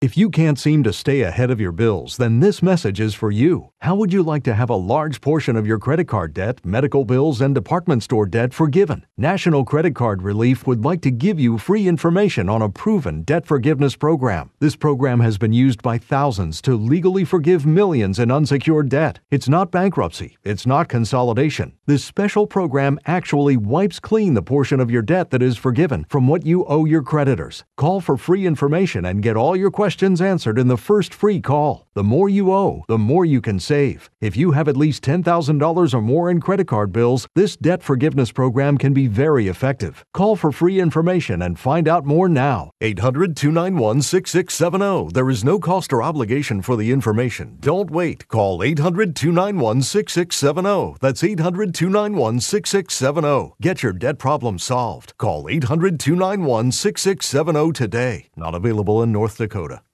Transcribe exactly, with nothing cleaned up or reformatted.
If you can't seem to stay ahead of your bills, then this message is for you. How would you like to have a large portion of your credit card debt, medical bills, and department store debt forgiven? National Credit Card Relief would like to give you free information on a proven debt forgiveness program. This program has been used by thousands to legally forgive millions in unsecured debt. It's not bankruptcy. It's not consolidation. This special program actually wipes clean the portion of your debt that is forgiven from what you owe your creditors. Call for free information and get all your questions Questions answered in the first free call. The more you owe, the more you can save. If you have at least ten thousand dollars or more in credit card bills, this debt forgiveness program can be very effective. Call for free information and find out more now. eight hundred, two nine one, six six seven zero. There is no cost or obligation for the information. Don't wait. Call eight hundred, two nine one, six six seven zero. That's eight hundred, two nine one, six six seven zero. Get your debt problem solved. Call eight hundred, two nine one, six six seven zero today. Not available in North Dakota.